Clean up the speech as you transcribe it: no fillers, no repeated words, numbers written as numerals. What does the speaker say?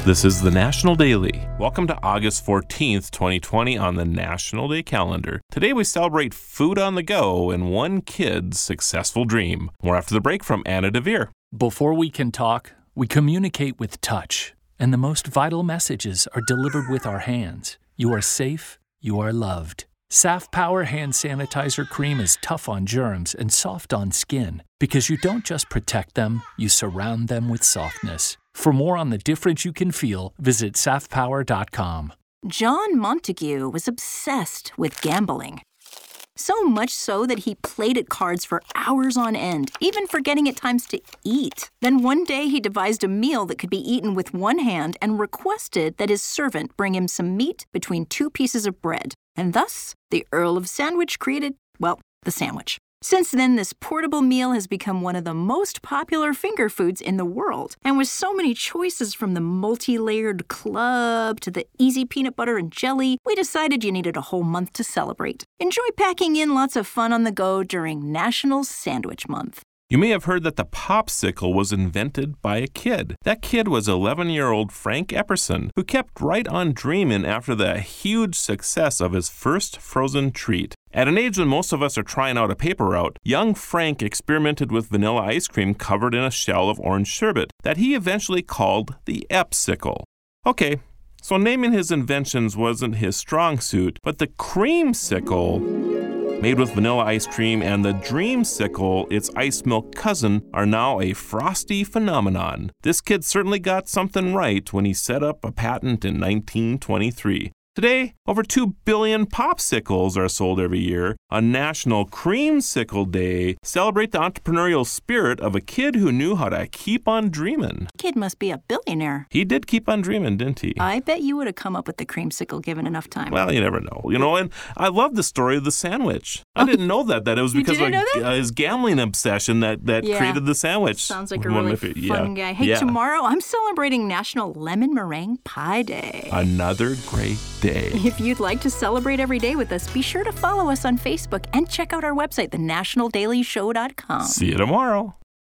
This is the National Daily. Welcome to August 14th, 2020 on the National Day calendar. Today we celebrate food on the go and one kid's successful dream. More after the break from Anna DeVere. Before we can talk, we communicate with touch, and the most vital messages are delivered with our hands. You are safe, you are loved. Saft Power Hand Sanitizer Cream is tough on germs and soft on skin because you don't just protect them, you surround them with softness. For more on the difference you can feel, visit saftpower.com. John Montague was obsessed with gambling. So much so that he played at cards for hours on end, even forgetting at times to eat. Then one day he devised a meal that could be eaten with one hand and requested that his servant bring him some meat between two pieces of bread. And thus, the Earl of Sandwich created, well, the sandwich. Since then, this portable meal has become one of the most popular finger foods in the world. And with so many choices from the multi-layered club to the easy peanut butter and jelly, we decided you needed a whole month to celebrate. Enjoy packing in lots of fun on the go during National Sandwich Month. You may have heard that the popsicle was invented by a kid. That kid was 11-year-old Frank Epperson, who kept right on dreaming after the huge success of his first frozen treat. At an age when most of us are trying out a paper route, young Frank experimented with vanilla ice cream covered in a shell of orange sherbet that he eventually called the Epsicle. Okay, so naming his inventions wasn't his strong suit, but the creamsicle, made with vanilla ice cream, and the dreamsicle, its ice milk cousin, are now a frosty phenomenon. This kid certainly got something right when he set up a patent in 1923. Today, over 2 billion popsicles are sold every year. On National Creamsicle Day, celebrate the entrepreneurial spirit of a kid who knew how to keep on dreaming. Kid must be a billionaire. He did keep on dreaming, didn't he? I bet you would have come up with the creamsicle given enough time. Well, you never know. And I love the story of the sandwich. I didn't know that it was because of his gambling obsession that created the sandwich. Sounds like a really fun guy. Hey, tomorrow I'm celebrating National Lemon Meringue Pie Day. Another great day. If you'd like to celebrate every day with us, be sure to follow us on Facebook and check out our website, thenationaldailyshow.com. See you tomorrow.